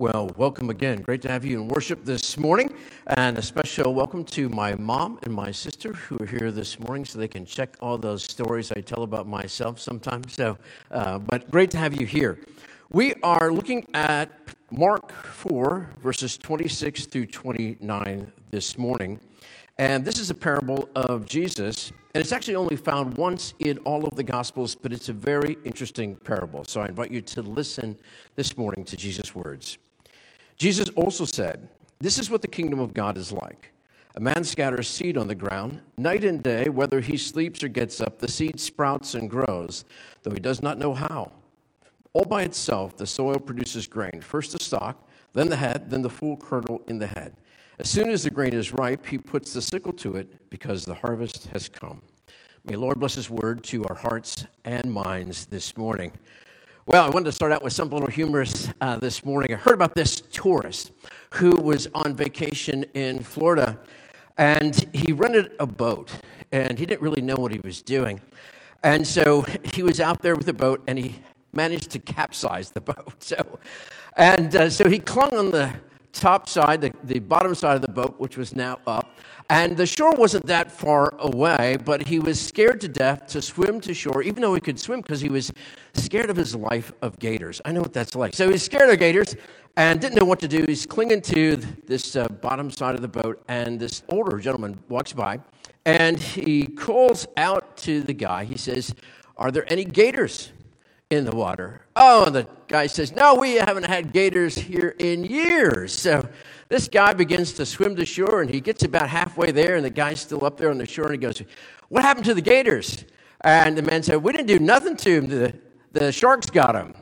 Well, welcome again. Great to have you in worship this morning. And a special welcome to my mom and my sister who are here this morning so they can check all those stories I tell about myself sometimes. But great to have you here. We are looking at Mark 4, verses 26 through 29 this morning. And this is a parable of Jesus. And it's actually only found once in all of the Gospels, but it's a very interesting parable. So I invite you to listen this morning to Jesus' words. Jesus also said, "This is what the kingdom of God is like. A man scatters seed on the ground. Night and day, whether he sleeps or gets up, the seed sprouts and grows, though he does not know how. All by itself, the soil produces grain, first the stalk, then the head, then the full kernel in the head. As soon as the grain is ripe, he puts the sickle to it because the harvest has come." May the Lord bless his word to our hearts and minds this morning. Well, I wanted to start out with something a little humorous this morning. I heard about this tourist who was on vacation in Florida, and he rented a boat, and he didn't really know what he was doing. And so he was out there with the boat, and he managed to capsize the boat. So he clung on the top side, the bottom side of the boat, which was now up. And the shore wasn't that far away, but he was scared to death to swim to shore, even though he could swim because he was scared of his life of gators. I know what that's like. So he's scared of gators and didn't know what to do. He's clinging to this bottom side of the boat, and this older gentleman walks by, and he calls out to the guy. He says, "Are there any gators in the water?" Oh, and the guy says, "No, we haven't had gators here in years." So this guy begins to swim to shore, and he gets about halfway there, and the guy's still up there on the shore, and he goes, "What happened to the gators?" And the man said, "We didn't do nothing to them. The sharks got them."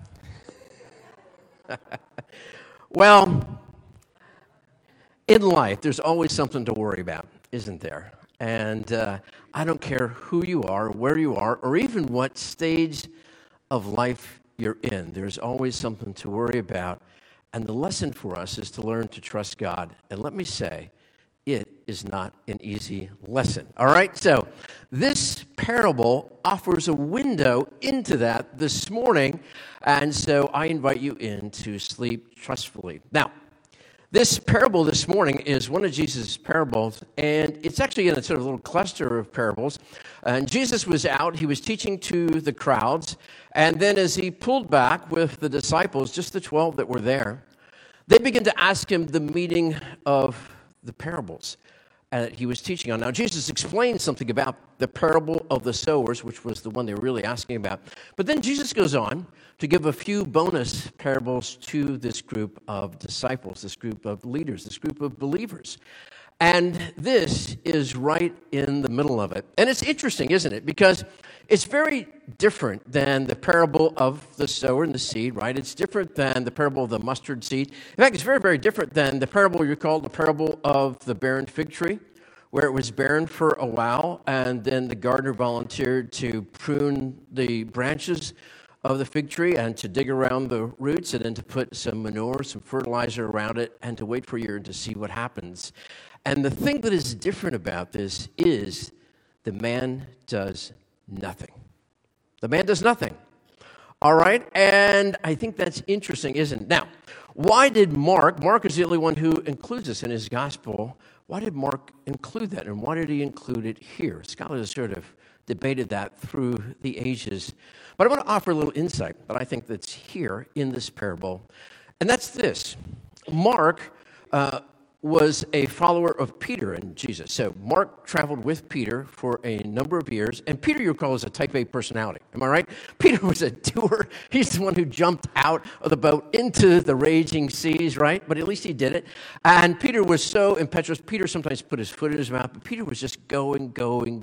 Well, in life, there's always something to worry about, isn't there? And I don't care who you are, where you are, or even what stage of life you're in. There's always something to worry about. And the lesson for us is to learn to trust God. And let me say, it is not an easy lesson. All right? So this parable offers a window into that this morning. And so I invite you in to sleep trustfully. Now, this parable this morning is one of Jesus' parables, and it's actually in a sort of little cluster of parables. And Jesus was out, he was teaching to the crowds, and then as he pulled back with the disciples, just the 12 that were there, they began to ask him the meaning of the parables that he was teaching on. Now, Jesus explained something about the parable of the sowers, which was the one they were really asking about. But then Jesus goes on to give a few bonus parables to this group of disciples, this group of leaders, this group of believers. And this is right in the middle of it. And it's interesting, isn't it? Because it's very different than the parable of the sower and the seed, right? It's different than the parable of the mustard seed. In fact, it's very, very different than the parable you call the parable of the barren fig tree, where it was barren for a while, and then the gardener volunteered to prune the branches of the fig tree and to dig around the roots and then to put some manure, some fertilizer around it, and to wait for a year to see what happens. And the thing that is different about this is the man does nothing. The man does nothing. All right? And I think that's interesting, isn't it? Now, why did Mark is the only one who includes this in his gospel. Why did Mark include that? And why did he include it here? Scholars sort of debated that through the ages. But I want to offer a little insight that I think that's here in this parable. And that's this. Mark was a follower of Peter and Jesus. So Mark traveled with Peter for a number of years, and Peter, you recall, is a type A personality. Am I right? Peter was a doer. He's the one who jumped out of the boat into the raging seas, right? But at least he did it. And Peter was so impetuous. Peter sometimes put his foot in his mouth, but Peter was just going.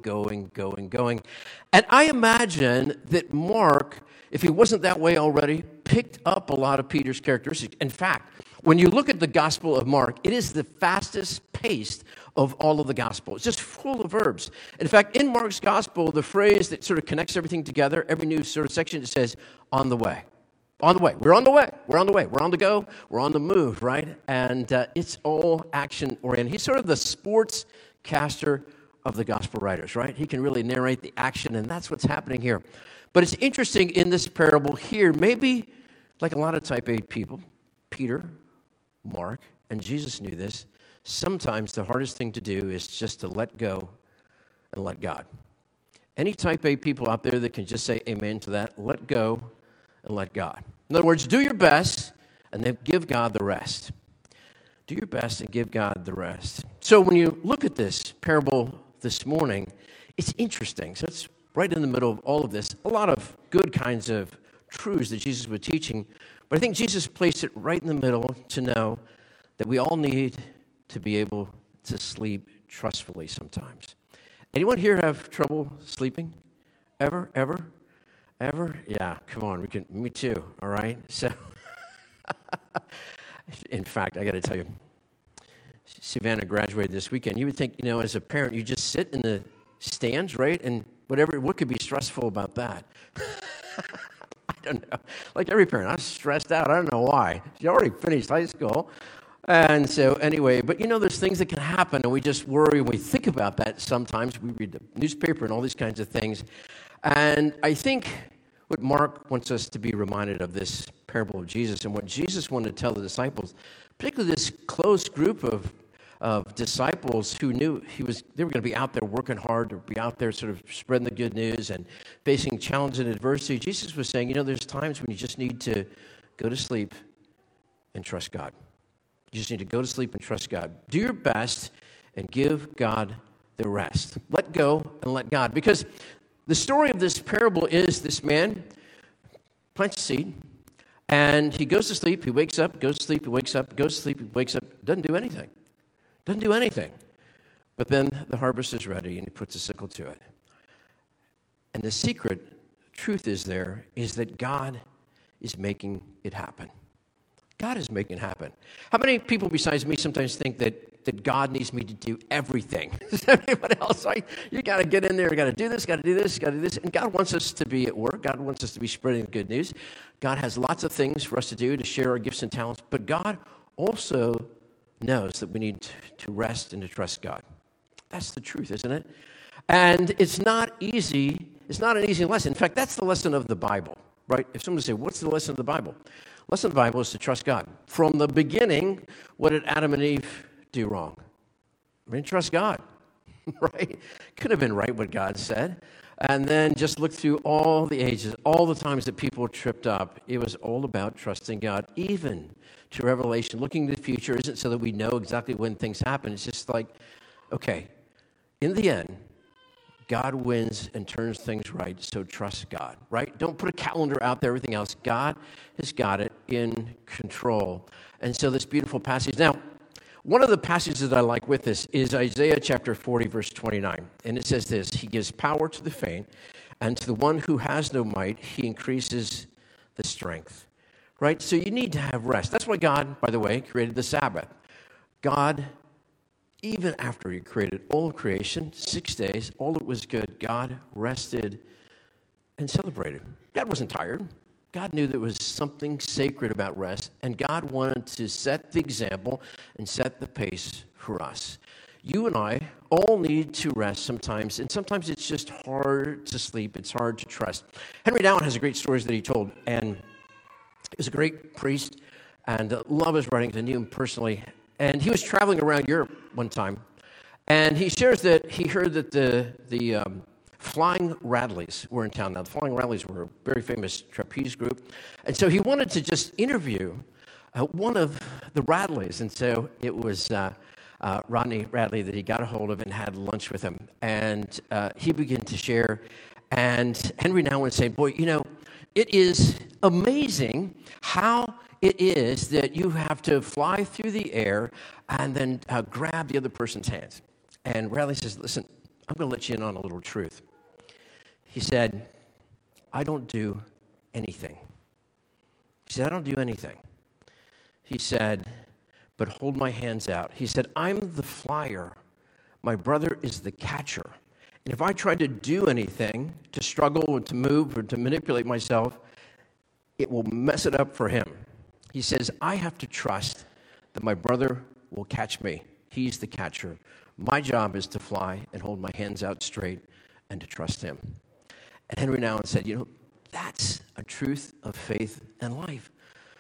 And I imagine that Mark, if he wasn't that way already, picked up a lot of Peter's characteristics. In fact, when you look at the Gospel of Mark, it is the fastest paced of all of the Gospel. It's just full of verbs. In fact, in Mark's Gospel, the phrase that sort of connects everything together, every new sort of section, it says, "on the way." On the way. We're on the way. We're on the way. We're on the go. We're on the move, right? And it's all action-oriented. He's sort of the sportscaster of the Gospel writers, right? He can really narrate the action, and that's what's happening here. But it's interesting in this parable here, maybe like a lot of type A people, Peter, Mark, and Jesus knew this. Sometimes the hardest thing to do is just to let go and let God. Any type A people out there that can just say amen to that, let go and let God. In other words, do your best and then give God the rest. Do your best and give God the rest. So when you look at this parable this morning, it's interesting. So it's right in the middle of all of this. A lot of good kinds of truths that Jesus was teaching, but I think Jesus placed it right in the middle to know that we all need to be able to sleep trustfully sometimes. Anyone here have trouble sleeping? Ever? Yeah, come on, me too, all right? So, in fact, I got to tell you, Savannah graduated this weekend. You would think, as a parent, you just sit in the stands, right? And what could be stressful about that? I don't know. Like every parent, I'm stressed out. I don't know why. She already finished high school. And so anyway, but there's things that can happen, and we just worry and we think about that sometimes. We read the newspaper and all these kinds of things. And I think what Mark wants us to be reminded of this parable of Jesus and what Jesus wanted to tell the disciples, particularly this close group of disciples who knew they were going to be out there working hard, to be out there sort of spreading the good news and facing challenge and adversity. Jesus was saying, there's times when you just need to go to sleep and trust God. You just need to go to sleep and trust God. Do your best and give God the rest. Let go and let God. Because the story of this parable is this man plants a seed, and he goes to sleep, he wakes up, goes to sleep, he wakes up, goes to sleep, he wakes up, doesn't do anything. Doesn't do anything. But then the harvest is ready, and he puts a sickle to it. And the secret truth is that God is making it happen. God is making it happen. How many people besides me sometimes think that God needs me to do everything? Is everybody else like, you got to get in there, you got to do this, got to do this, got to do this. And God wants us to be at work. God wants us to be spreading the good news. God has lots of things for us to do, to share our gifts and talents. But God also knows that we need to rest and to trust God. That's the truth, isn't it? And it's not easy. It's not an easy lesson. In fact, that's the lesson of the Bible, right? If someone say, what's the lesson of the Bible? The lesson of the Bible is to trust God. From the beginning, what did Adam and Eve do wrong? I mean, trust God, right? Could have been right what God said. And then just look through all the ages, all the times that people tripped up. It was all about trusting God, even to Revelation. Looking to the future isn't so that we know exactly when things happen. It's just like, okay, in the end, God wins and turns things right, so trust God, right? Don't put a calendar out there, everything else. God has got it in control. And so this beautiful passage. Now, one of the passages that I like with this is Isaiah chapter 40, verse 29. And it says this, he gives power to the faint, and to the one who has no might, he increases the strength, right? So you need to have rest. That's why God, by the way, created the Sabbath. God, even after he created all of creation, 6 days, all that was good, God rested and celebrated. God wasn't tired. God knew there was something sacred about rest, and God wanted to set the example and set the pace for us. You and I all need to rest sometimes, and sometimes it's just hard to sleep. It's hard to trust. Henry Nouwen has a great stories that he told, and he was a great priest, and love his writings. I knew him personally. And he was traveling around Europe one time, and he shares that he heard that the Flying Radleys were in town. Now, the Flying Radleys were a very famous trapeze group, and so he wanted to just interview one of the Radleys, and so it was Rodney Radley that he got a hold of and had lunch with him, and he began to share, and Henry Nouwen said, boy, it is amazing how it is that you have to fly through the air and then grab the other person's hands. And Radley says, listen, I'm going to let you in on a little truth. He said, I don't do anything. He said, I don't do anything. He said, but hold my hands out. He said, I'm the flyer. My brother is the catcher. And if I try to do anything, to struggle or to move or to manipulate myself, it will mess it up for him. He says, I have to trust that my brother will catch me. He's the catcher. My job is to fly and hold my hands out straight and to trust him. And Henry Nouwen said, that's a truth of faith and life.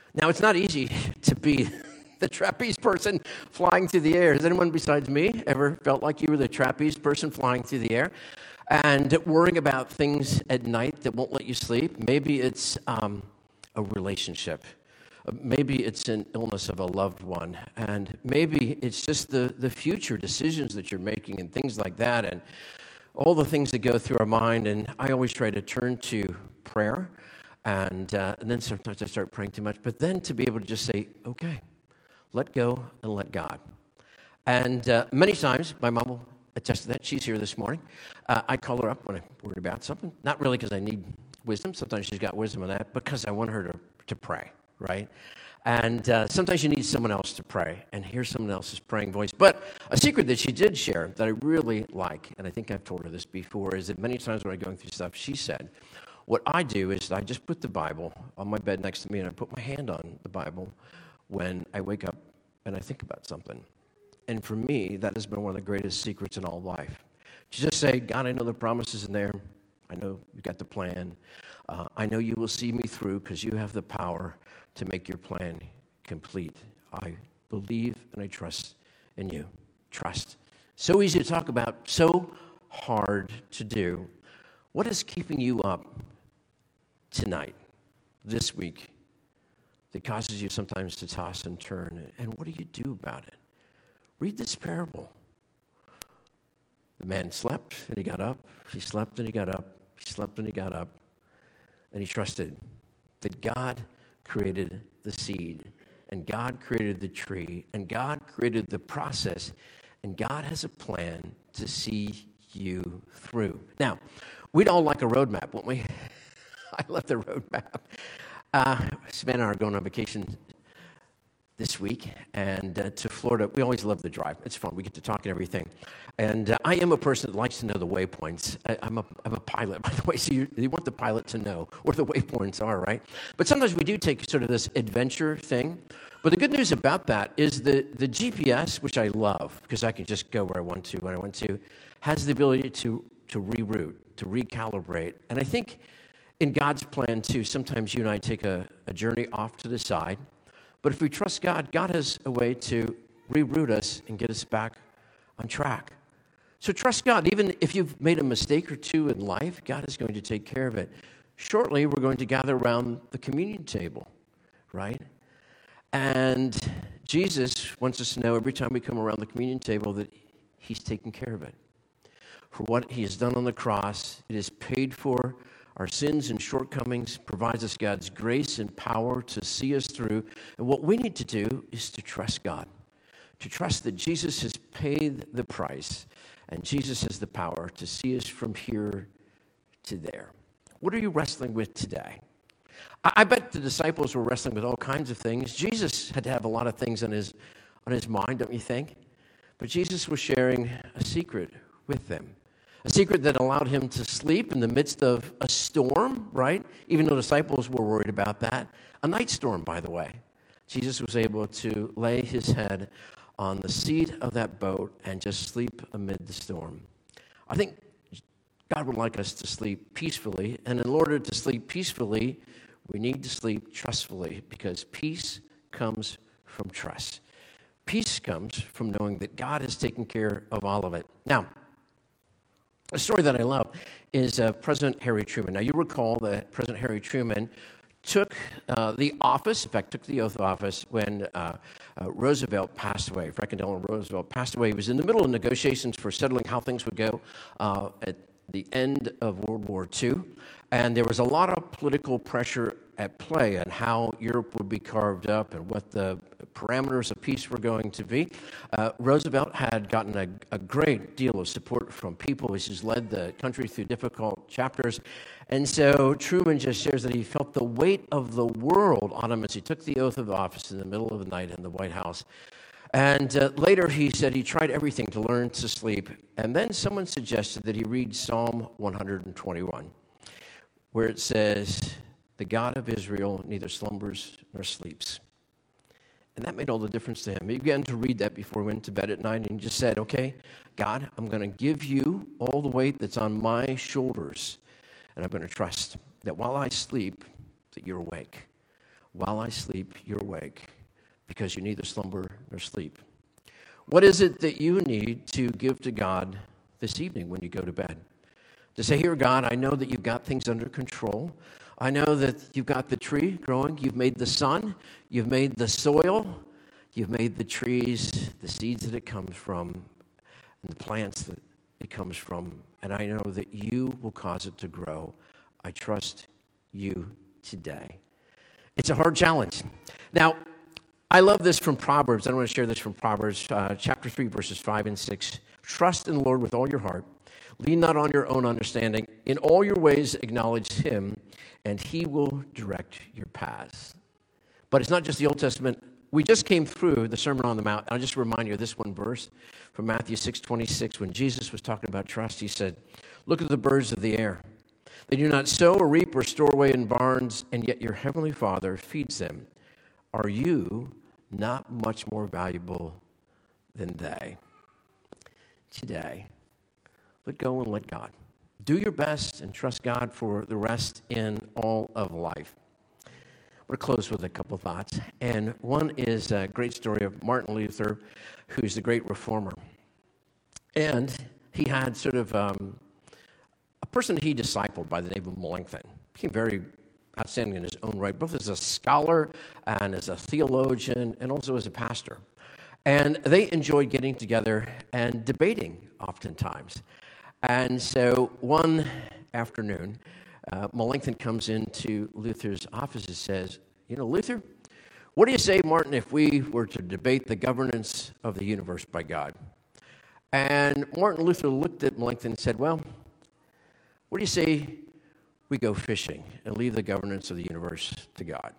Now, it's not easy to be the trapeze person flying through the air. Has anyone besides me ever felt like you were the trapeze person flying through the air and worrying about things at night that won't let you sleep? Maybe it's a relationship. Maybe it's an illness of a loved one. And maybe it's just the future decisions that you're making and things like that and all the things that go through our mind. And I always try to turn to prayer. And then sometimes I start praying too much. But then to be able to just say, okay, let go and let God. And many times, my mom will attest to that. She's here this morning. I call her up when I'm worried about something. Not really because I need wisdom. Sometimes she's got wisdom on that. Because I want her to pray, right? And sometimes you need someone else to pray and hear someone else's praying voice. But a secret that she did share that I really like, and I think I've told her this before, is that many times when I'm going through stuff, she said, what I do is I just put the Bible on my bed next to me and I put my hand on the Bible when I wake up and I think about something. And for me, that has been one of the greatest secrets in all life. To just say, God, I know the promises in there. I know you got the plan. I know you will see me through because you have the power to make your plan complete. I believe and I trust in you. Trust. So easy to talk about, so hard to do. What is keeping you up tonight, this week, that causes you sometimes to toss and turn? And what do you do about it? Read this parable. The man slept and he got up. He slept and he got up. He slept and he got up. And he trusted that God created the seed, and God created the tree, and God created the process, and God has a plan to see you through. Now, we'd all like a roadmap, wouldn't we? I love the roadmap. Savannah and I are going on vacation this week, and to Florida. We always love the drive. It's fun. We get to talk and everything. And I am a person that likes to know the waypoints. I'm a pilot, by the way, so you want the pilot to know where the waypoints are, right? But sometimes we do take sort of this adventure thing. But the good news about that is the GPS, which I love, because I can just go where I want to, when I want to, has the ability to reroute, to recalibrate. And I think in God's plan, too, sometimes you and I take a journey off to the side. But if we trust God, God has a way to reroute us and get us back on track. So trust God. Even if you've made a mistake or two in life, God is going to take care of it. Shortly, we're going to gather around the communion table, right? And Jesus wants us to know every time we come around the communion table that he's taking care of it. For what he has done on the cross, it is paid for our sins and shortcomings, provides us God's grace and power to see us through. And what we need to do is to trust God, to trust that Jesus has paid the price, and Jesus has the power to see us from here to there. What are you wrestling with today? I bet the disciples were wrestling with all kinds of things. Jesus had to have a lot of things on his mind, don't you think? But Jesus was sharing a secret with them. A secret that allowed him to sleep in the midst of a storm, right? Even though disciples were worried about that. A night storm, by the way. Jesus was able to lay his head on the seat of that boat and just sleep amid the storm. I think God would like us to sleep peacefully, and in order to sleep peacefully, we need to sleep trustfully, because peace comes from trust. Peace comes from knowing that God has taken care of all of it. Now, a story that I love is President Harry Truman. Now, you recall that President Harry Truman took the office, in fact, took the oath of office when Roosevelt passed away. Franklin Delano Roosevelt passed away. He was in the middle of negotiations for settling how things would go at the end of World War II. And there was a lot of political pressure at play on how Europe would be carved up and what the parameters of peace were going to be. Roosevelt had gotten a great deal of support from people as he's led the country through difficult chapters. And so Truman just shares that he felt the weight of the world on him as he took the oath of office in the middle of the night in the White House. And later he said he tried everything to learn to sleep. And then someone suggested that he read Psalm 121, where it says, "The God of Israel neither slumbers nor sleeps." And that made all the difference to him. He began to read that before he went to bed at night, and he just said, okay, God, I'm going to give you all the weight that's on my shoulders, and I'm going to trust that while I sleep, that you're awake. While I sleep, you're awake, because you neither slumber nor sleep. What is it that you need to give to God this evening when you go to bed? To say, here, God, I know that you've got things under control. I know that you've got the tree growing. You've made the sun. You've made the soil. You've made the trees, the seeds that it comes from, and the plants that it comes from. And I know that you will cause it to grow. I trust you today. It's a hard challenge. Now, I love this from Proverbs. I want to share this from Proverbs, chapter 3, verses 5 and 6. Trust in the Lord with all your heart. Lean not on your own understanding. In all your ways acknowledge him, and he will direct your paths. But it's not just the Old Testament. We just came through the Sermon on the Mount. I'll just remind you of this one verse from Matthew 6:26. When Jesus was talking about trust, he said, look at the birds of the air. They do not sow or reap or store away in barns, and yet your heavenly Father feeds them. Are you not much more valuable than they? Today, let go and let God. Do your best and trust God for the rest in all of life. I'm going to close with a couple thoughts. And one is a great story of Martin Luther, who's the great reformer. And he had sort of a person he discipled by the name of Melanchthon. Became very outstanding in his own right, both as a scholar and as a theologian and also as a pastor. And they enjoyed getting together and debating oftentimes. And so one afternoon, Melanchthon comes into Luther's office and says, Luther, what do you say, Martin, if we were to debate the governance of the universe by God? And Martin Luther looked at Melanchthon and said, well, what do you say we go fishing and leave the governance of the universe to God?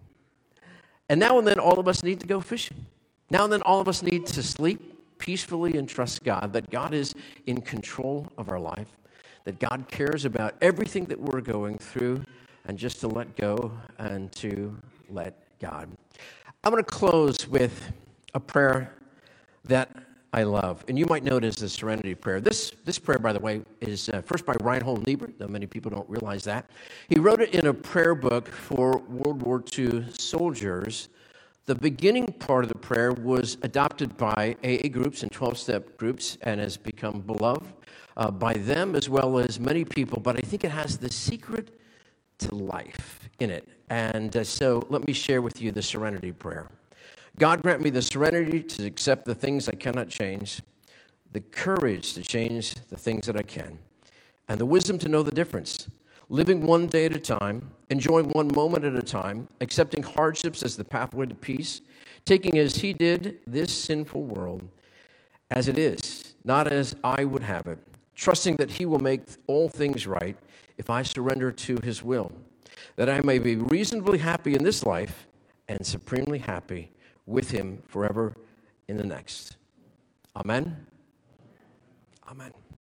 And now and then all of us need to go fishing. Now and then all of us need to sleep peacefully and trust God, that God is in control of our life, that God cares about everything that we're going through, and just to let go and to let God. I'm going to close with a prayer that I love, and you might know it as the Serenity Prayer. This prayer, by the way, is first by Reinhold Niebuhr, though many people don't realize that. He wrote it in a prayer book for World War II soldiers. The beginning part of the prayer was adopted by AA groups and 12-step groups and has become beloved by them as well as many people, but I think it has the secret to life in it. And so let me share with you the Serenity Prayer. God, grant me the serenity to accept the things I cannot change, the courage to change the things that I can, and the wisdom to know the difference. Living one day at a time, enjoying one moment at a time, accepting hardships as the pathway to peace, taking as he did this sinful world as it is, not as I would have it, trusting that he will make all things right if I surrender to his will, that I may be reasonably happy in this life and supremely happy with him forever in the next. Amen. Amen.